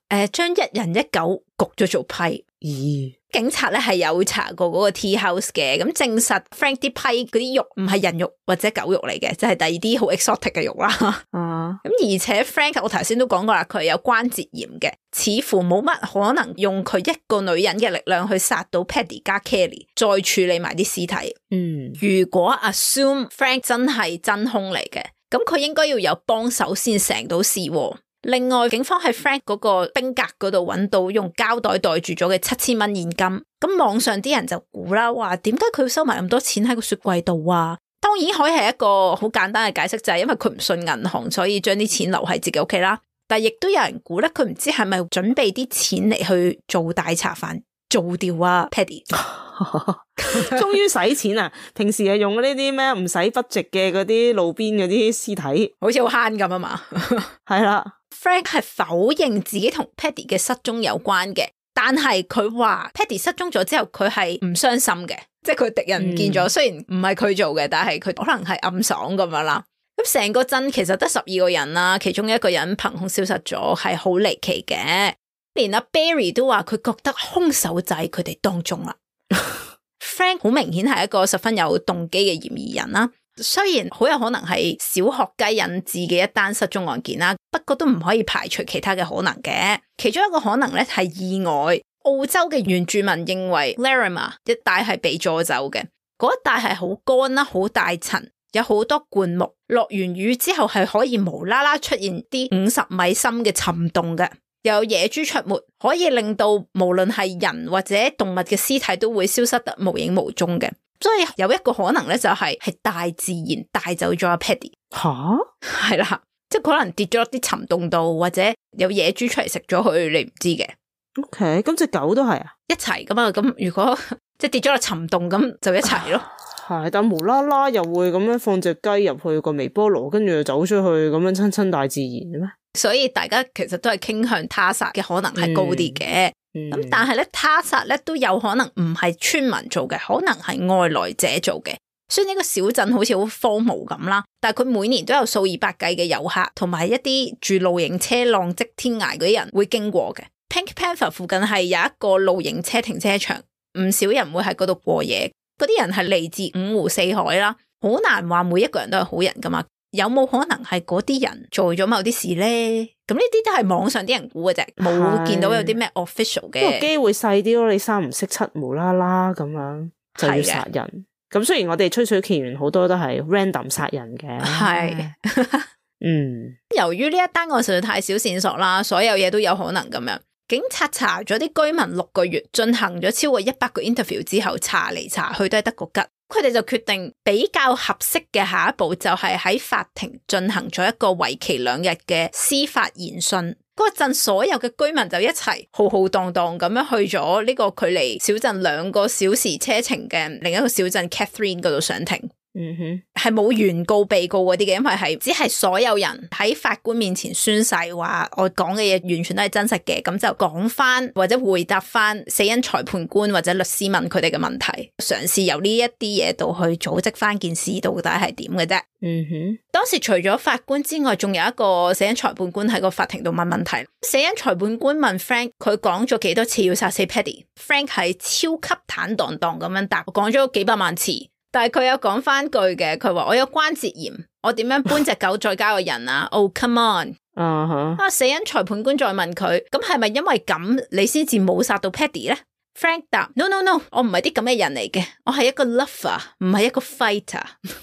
誒將一人一狗焗咗做批。 咦？ 警察咧係有查過嗰個 tea house 嘅，咁證實 Frank 啲批嗰啲肉唔係人肉或者狗肉嚟嘅，就係第二啲好 exotic 嘅肉啦。 啊， 咁而且 Frank 我頭先都講過啦，佢有關節炎嘅，似乎冇乜可能用佢一個女人嘅力量去殺到 Paddy 加 Kelly， 再處理埋啲屍體。 嗯， 如果 assume Frank 真係真兇嚟嘅，咁佢應該要有幫手先成到事。另外，警方喺 Frank 嗰個冰格嗰度揾到用膠袋袋住咗嘅七千蚊現金。咁網上啲人就估啦，話點解佢要收埋咁多錢喺個雪櫃度啊？當然可以係一個好簡單嘅解釋，就係因為佢唔信銀行，所以將啲錢留喺自己屋企啦。但係亦都有人估咧，佢唔知係咪準備啲錢嚟去做大茶飯做掉啊 Paddy。 終於使錢啊！平時係用呢啲咩唔使budget嘅嗰啲路邊嗰啲屍體， 好似好慳咁啊嘛。 係啦 ，Frank 係否認自己同 Paddy 嘅失蹤有關嘅，但係佢話 Paddy 失蹤咗之後，佢係唔傷心嘅，即係佢敵人唔見咗，嗯、雖然唔係佢做嘅，但係佢可能係暗爽咁樣啦。咁成個鎮其實得十二個人啦，其中一個人憑空消失咗，係好離奇嘅。連阿 Barry 都話佢覺得兇手就係佢哋當中啦。Frank 好明顯係一個十分有動機嘅嫌疑人啦，雖然好有可能係小學雞引致嘅一單失蹤案件啦，不過都唔可以排除其他嘅可能嘅。其中一個可能咧係意外。澳洲嘅原住民認為 Larrimah 一帶係被詛咒嘅，嗰一帶係好乾啦，好大塵，有好多灌木，落完雨之後係可以無啦啦出現啲五十米深嘅沉洞嘅。又有野豬出沒，可以令到無論係人或者動物嘅屍體都會消失得無影無蹤嘅，所以有一個可能咧就係係大自然帶走咗阿 Paddy。 吓， 係啦，即係可能跌咗啲沉洞度，或者有野豬出嚟食咗佢，你唔知嘅。 OK，咁隻狗都係啊， 一齊噶嘛？咁如果即係跌咗落沉洞，咁就一齊咯。 係，但無啦啦又會咁樣放隻雞入去個微波爐，跟住就走出去咁樣親親大自然嘅咩？ 所以大家其實都係傾向他殺嘅可能係高啲嘅，咁、嗯嗯、但係咧他殺咧都有可能唔係村民做嘅，可能係外來者做嘅。雖然呢個小鎮好似好荒蕪咁啦，但係佢每年都有數以百計嘅遊客同埋一啲住露營車浪跡天涯嗰啲人會經過嘅。Pink Panther 附近係有一個露營車停車場，唔少人會喺嗰度過夜。嗰啲人係嚟自五湖四海啦，好難話每一個人都係好人噶嘛。有冇可能係嗰啲人做咗某啲事咧？咁呢啲都係網上啲人估嘅啫，冇見到有啲咩 official 嘅。個機會細啲咯，你三唔識七，無啦啦咁樣就要殺人。咁雖然我哋吹水奇緣好多都係 random 殺人嘅，係，嗯。 由於呢一單案實在太少線索啦，所有嘢都有可能咁樣。警察查咗啲居民六個月，進行咗超過一百個 interview 之後，查嚟查去都係得個吉。佢哋就決定比較合適嘅下一步就係喺法庭進行咗一個為期兩日嘅司法研訊。嗰陣所有嘅居民就一齊浩浩蕩蕩咁樣去咗呢個距離小鎮兩個小時車程嘅另一個小鎮 Catherine 嗰度上庭。 嗯哼， 係冇原告被告嗰啲嘅，因為係只係所有人喺法官面前宣誓話我講嘅嘢完全都係真實嘅，咁就講翻或者回答翻死因裁判官或者律師問佢哋嘅問題，嘗試由呢一啲嘢度去組織翻件事到底係點嘅啫。 嗯哼， 當時除咗法官之外，仲有一個死因裁判官喺個法庭度問問題。死因裁判官問 Frank 佢講咗幾多次要殺死 Paddy，Frank 係超級坦蕩蕩咁樣答，講咗幾百萬次。但係佢有講翻句嘅，佢話我有關節炎，我點樣搬隻狗再加個人啊？Oh come on！ 啊哈！ 啊，死因裁判官再問佢，咁係咪因為咁你先至冇殺到 Paddy 咧 ？Frank 答 No no no， 我唔係啲咁嘅人嚟嘅，我係一個 lover， 唔係一個 fighter。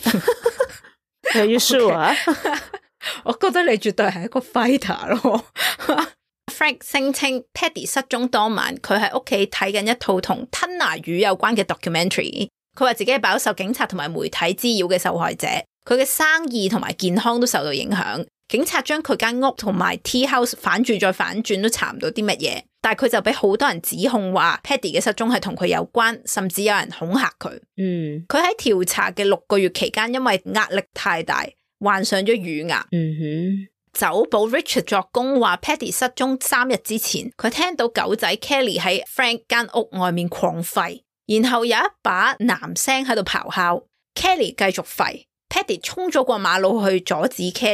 Are you sure？ 我覺得你絕對係一個 fighter 咯。Frank 聲稱 Paddy 失蹤當晚，佢喺屋企睇緊一套同吞拿魚有關嘅 documentary。佢話自己係飽受警察同埋媒體滋擾嘅受害者，佢嘅生意同埋健康都受到影響。警察將佢間屋同埋 tea house 反轉再反轉都查唔到啲乜嘢，但係佢就俾好多人指控話 Paddy 嘅失蹤係同佢有關，甚至有人恐嚇佢。 嗯， 佢喺調查嘅六個月期間，因為壓力太大，患上咗乳癌。 嗯哼， 酒保 Richard 作供話 Paddy 失蹤三日之前，佢聽到狗仔 Kelly 喺 Frank 間屋外面狂吠。然後有一把男聲喺度咆哮 ，Kelly 繼續吠 ，Paddy 衝咗過馬路去阻止 Kelly，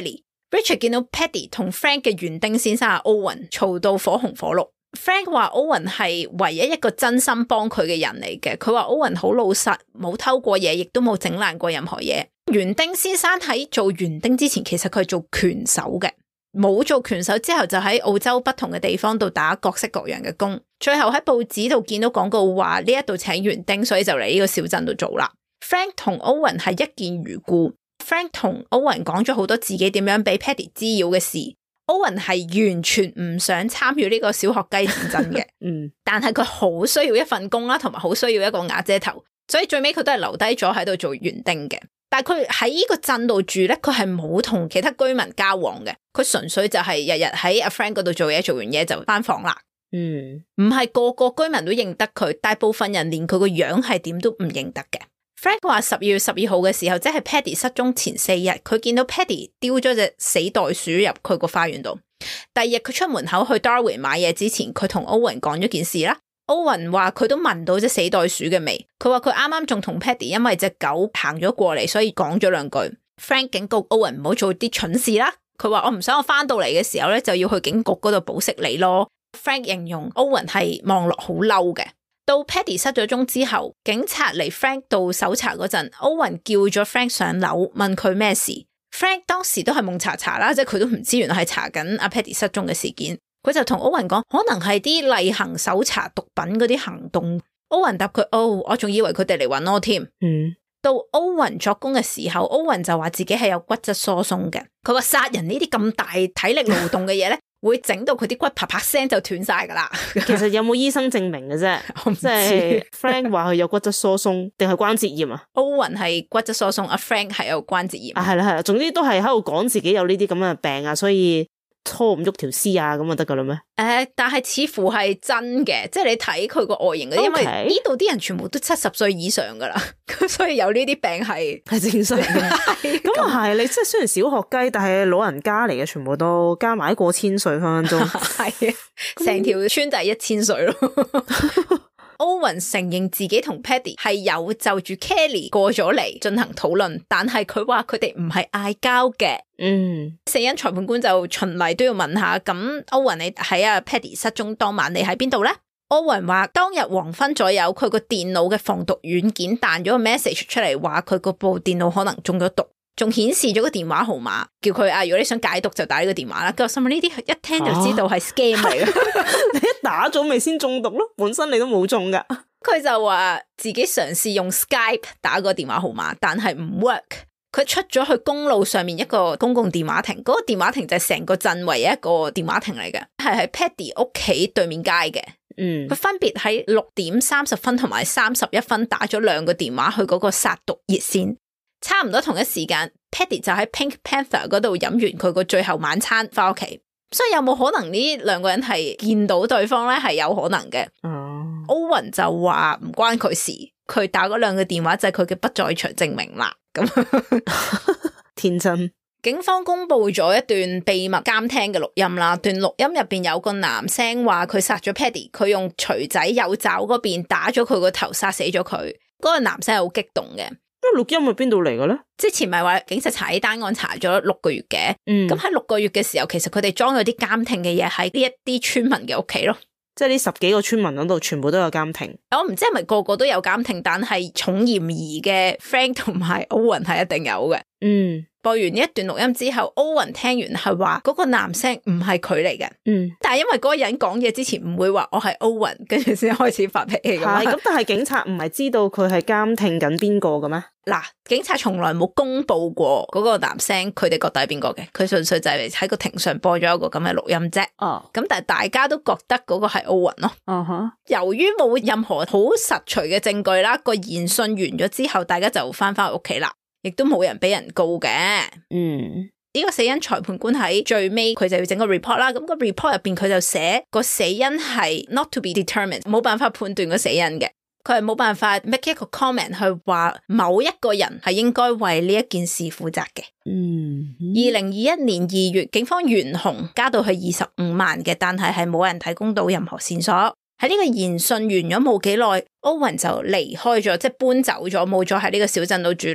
Richard 見到 Paddy 同 Frank 嘅園丁先生阿 Owen 嘈到火紅火綠。Frank 話 Owen 係唯一一個真心幫佢嘅人嚟嘅，佢話 Owen 好老實，冇偷過嘢，亦都冇整爛過任何嘢。園丁先生喺做園丁之前，其實佢係做拳手嘅，冇做拳手之後就喺澳洲不同嘅地方度打各式各樣嘅工，最後喺報紙度見到廣告話呢一度請園丁，所以就嚟呢個小鎮度做啦。Frank 同 Owen 係一見如故。Frank 同 Owen 講咗好多自己點樣俾 Paddy 滋擾嘅事。Owen 係完全唔想參與呢個小學雞戰爭嘅，嗯，但係佢好需要一份工啦，同埋好需要一個瓦遮頭，所以最尾佢都係留低咗喺度做園丁嘅。但係佢喺呢個鎮度住咧，佢係冇同其他居民交往嘅，佢純粹就係日日喺阿 Frank 嗰度做嘢，做完嘢就翻房啦。嗯，唔係個個居民都認得佢，大部分人連佢個樣係點都唔認得嘅。Frank 話十二月十二號嘅時候，即係 Paddy 失蹤前四日，佢見到 Paddy 丟咗隻死袋鼠入佢個花園度。第二日佢出門口去 Darwin 買嘢之前，佢同 Owen 講咗件事啦。Owen 話佢都聞到隻死袋鼠嘅味，佢話佢啱啱仲同 Paddy 因為隻狗行咗過嚟，所以講咗兩句。Frank 警告 Owen 唔好做啲蠢事啦。佢話我唔想我翻到嚟嘅時候咧，就要去警局嗰度保釋你咯。Frank 形容 Owen 係望落好嬲嘅。到 Paddy 失咗蹤之後，警察嚟 Frank 度搜查嗰陣 ，Owen 叫咗 Frank 上樓問佢咩事。Frank 當時都係懵查查啦，即係佢都唔知原來係查緊阿 Paddy 失蹤嘅事件。佢就同 Owen 講，可能係啲例行搜查毒品嗰啲行動。Owen 答佢，哦，我仲以為佢哋嚟搵我添。嗯，到 Owen 作供嘅時候 ，Owen 就話自己係有骨質疏鬆嘅。佢話殺人呢啲咁大體力勞動嘅嘢咧，會整到佢啲骨啪啪聲就斷晒噶啦。 其實有冇醫生證明嘅啫？即係 Frank 話佢有骨質疏鬆定係關節炎啊 ？Owen 係骨質疏鬆，阿 Frank 係有關節炎。 啊，係啦係啦，總之都係喺度講自己有呢啲咁嘅病啊，所以拖唔喐條屍啊，咁就得噶啦咩？誒、 呃，但係似乎係真嘅，即係你睇佢個外形嘅， Okay. 因為呢度啲人全部都七十歲以上噶啦，咁所以有呢啲病係係正常嘅。咁啊係，你即係雖然小學雞，但係老人家嚟嘅，全部都加埋過千歲分分鐘。 係啊，成條村就係一千歲咯。Owen 承認自己同 Paddy 係有就住 Kelly 過咗嚟進行討論，但係佢話佢哋唔係嗌交嘅。嗯，死因裁判官就循例都要問下，咁 Owen 你喺阿 Paddy 失蹤當晚你喺邊度咧？ Owen 話當日黃昏左右，佢個電腦嘅防毒軟件彈咗個 message 出嚟，話佢個部電腦可能中咗毒，仲顯示咗個電話號碼，叫佢啊，如果你想解毒就打呢個電話啦。佢話心諗呢啲一聽就知道係 scam 嚟嘅， 你一打咗咪先中毒咯，本身你都冇中噶。 佢就話自己嘗試用 Skype 打個電話號碼，但係唔 work。佢出咗去公路上面一個公共電話亭，嗰、那個電話亭就係成個鎮唯一一個電話亭嚟嘅，係喺 Paddy 屋企對面街嘅。嗯，佢分別喺六點三十分同埋三十一分打咗兩個電話去嗰個殺毒熱線。差唔多同一時間 Paddy 就喺 Pink Panther 嗰度飲完佢個最後晚餐翻屋企，所以有冇可能呢兩個人係見到對方咧？係有可能嘅。哦、嗯、Owen 就話唔關佢事，佢打嗰兩個電話就係佢嘅不在場證明啦。咁天真。 警方公布咗一段秘密監聽嘅錄音啦，段錄音入邊有個男聲話佢殺咗 Paddy， 佢用錘仔右爪嗰邊打咗佢個頭，殺死咗佢。嗰、那個男聲係好激動嘅。 咁錄音係邊度嚟嘅咧？ 之前咪話警察查呢單案查咗六個月嘅，咁喺、嗯、六個月嘅時候，其實佢哋裝咗啲監聽嘅嘢喺呢一啲村民嘅屋企咯。 即係呢十幾個村民嗰度全部都有監聽。 我唔知係咪個個都有監聽，但係重嫌疑嘅 Frank 同埋 Owen 係一定有嘅。嗯，播完呢一段錄音之後 Owen 聽完係話嗰個男聲唔係佢嚟嘅。嗯，但係因為嗰個人講嘢之前唔會話我係 Owen，跟住先開始發脾氣。 係咁，但係警察唔係知道佢係監聽緊邊個嘅咩？ 嗱，警察從來冇公布過嗰個男聲，佢哋覺得係邊個嘅？佢純粹就係喺個庭上播咗一個咁嘅錄音啫。哦，咁但係大家都覺得嗰個係 Owen 咯。嗯哼，由於冇任何好實錘嘅證據啦，個言訊完咗之後，大家就翻翻屋企啦，亦都冇人俾人告嘅。嗯，呢個死因裁判官喺最尾佢就要整個 report 啦。咁個 report 入邊佢就寫個死因係 not to be determined， 冇辦法判斷個死因嘅。佢係冇辦法 make 一個 comment 去話某一個人係應該為呢一件事負責嘅。嗯，二零二一年二月，警方懸紅加到去二十五萬嘅，但係係冇人提供到任何線索。喺呢個言訊完咗冇幾耐 ，Owen 就離開咗，即係搬走咗，冇再喺呢個小鎮度住啦。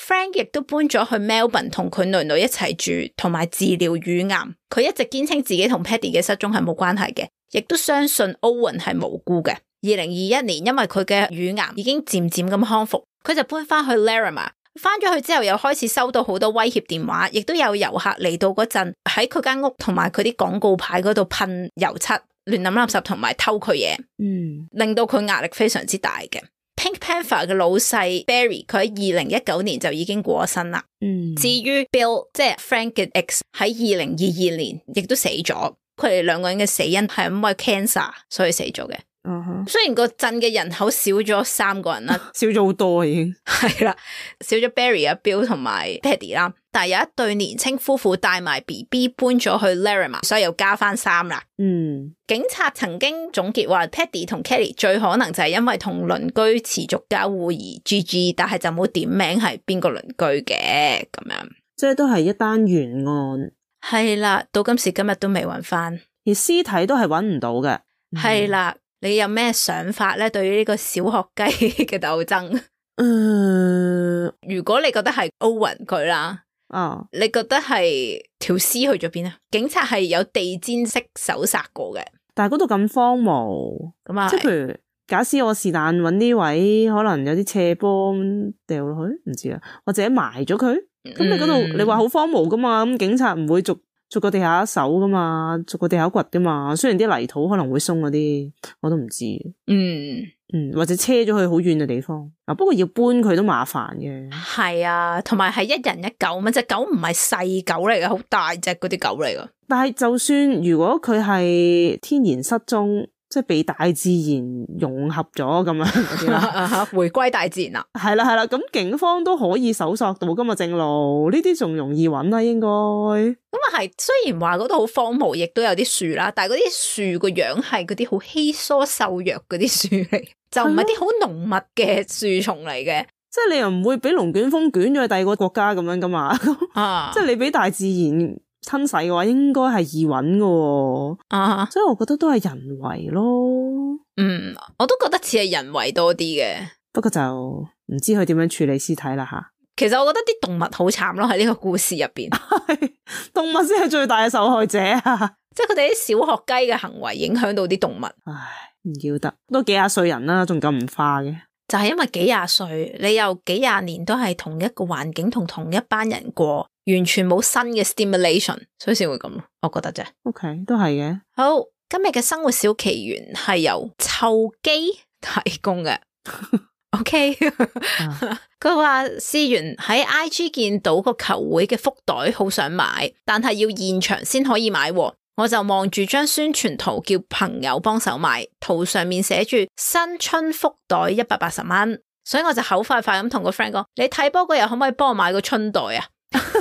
Frank 亦都搬咗去 Melbourne 同佢女女一齊住，同埋治療乳癌。佢一直堅稱自己同 Paddy 嘅失蹤係冇關係嘅，亦都相信 Owen 係無辜嘅。二零二一年，因為佢嘅乳癌已經漸漸咁康復，佢就搬翻去 Larrimah。翻咗去之後，又開始收到好多威脅電話，亦都有遊客嚟到嗰陣喺佢間屋同埋佢啲廣告牌嗰度噴油漆、亂抌垃圾同埋偷佢嘢， 嗯，令到佢壓力非常之大嘅。Pink Panther 嘅老細 Barry， 佢喺二零一九年就已經過咗身啦。 嗯， 至於 Bill 即係 Frank 嘅 ex 喺二零二二年亦都死咗，佢哋兩個人嘅死因係因為 cancer 所以死咗嘅。 嗯哼， 雖然個鎮嘅人口少咗三個人啦， 少咗好多已經係啦，少咗 Barry 啊、Bill 同埋 Paddy 啦，但係有一對年輕夫婦帶埋 B B 搬咗去 Larrimah， 所以又加翻三啦。 嗯，警察曾經總結話 Paddy 同 Kelly 最可能就係因為同鄰居持續交互而 G G， 但係就冇點名係邊個鄰居嘅咁樣， 即係都係一單懸案。 係啦，到今時今日都未揾翻， 而屍體都係揾唔到嘅。 係啦。你有咩想法咧？對於呢個小學雞嘅鬥爭， 嗯， 如果你覺得係 Owen 佢啦， 啊， 你覺得係條屍去咗邊啊？警察係有地氈式搜殺過嘅， 但係嗰度咁荒蕪，咁啊，即係譬如假使我是但揾啲位，可能有啲斜坡掉落去，唔知啊，或者埋咗佢，咁你嗰度、嗯、你話好荒蕪噶嘛？咁警察唔會逐逐個地下搜噶嘛，逐個地下掘噶嘛。雖然啲泥土可能會鬆嗰啲，我都唔知。嗯嗯，或者車咗去好遠嘅地方。啊，不過要搬佢都麻煩嘅。 係啊，同埋係一人一狗嘛，隻狗唔係細狗嚟嘅，好大隻嗰啲狗嚟噶。但係就算如果佢係天然失蹤，即係被大自然融合咗咁樣嗰啲啦， 回歸大自然啦。 係啦係啦，咁警方都可以搜索到噶嘛，正路呢啲仲容易揾啦，應該。 咁啊係，雖然話嗰度好荒蕪，亦都有啲樹啦，但係嗰啲樹個樣係嗰啲好稀疏瘦弱嗰啲樹嚟，就唔係啲好濃密嘅樹叢嚟嘅。 即係你又唔會俾龍捲風捲咗去第二個國家咁樣噶嘛？啊，即係你俾大自然親洗嘅話，應該係易揾嘅。啊，所以我覺得都係人為咯。 嗯，我都覺得似係人為多啲嘅。 不過就唔知佢點樣處理屍體啦吓。 其實我覺得啲動物好慘咯，喺呢個故事入邊， 動物先係最大嘅受害者啊！ 即係佢哋啲小學雞嘅行為影響到啲動物。 唉，唔要得，都幾廿歲人啦，仲咁唔化嘅。 就係因為幾廿歲，你又幾廿年都係同一個環境同同一班人過，完全冇新嘅 stimulation， 所以先會咁咯。我覺得啫。 OK， 都係嘅。 好，今日嘅生活小奇緣係由臭雞提供嘅。OK， 佢話試完喺 I G 見到個球會嘅福袋，好想買，但係要現場先可以買。我就望住張宣傳圖，叫朋友幫手買，圖上面寫住新春福袋一百八十蚊，所以我就口快快咁同個 friend 講：你睇波嗰日可唔可以幫我買個春袋啊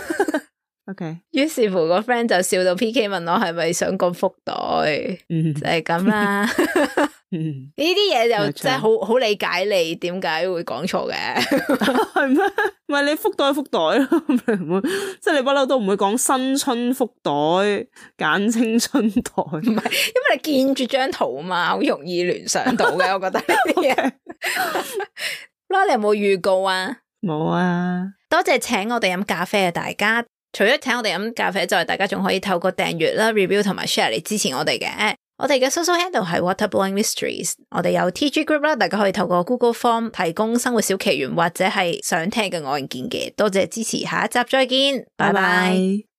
？OK， 於是乎個 friend 就笑到 P K 問我係咪想講福袋，嗯、就係咁啦。呢啲嘢就真係好好理解你點解會講錯嘅， 係咩？唔係你福袋福袋咯，即係你不嬲都唔會講新春福袋，簡稱春袋。唔係，因為你見住張圖啊嘛，好容易聯想到嘅。我覺得呢啲嘢。啦，你有冇預告啊？ 冇啊！ 多謝請我哋飲咖啡嘅大家。除咗請我哋飲咖啡之外，大家仲可以透過訂閱啦、review 同埋 share 嚟支持我哋嘅。我哋嘅 social handle 係 Waterblowing Mysteries， 我哋有 T G group 啦，大家可以透過 Google Form 提供生活小奇緣或者係想聽嘅案件嘅。多謝支持，下一集再見，拜拜。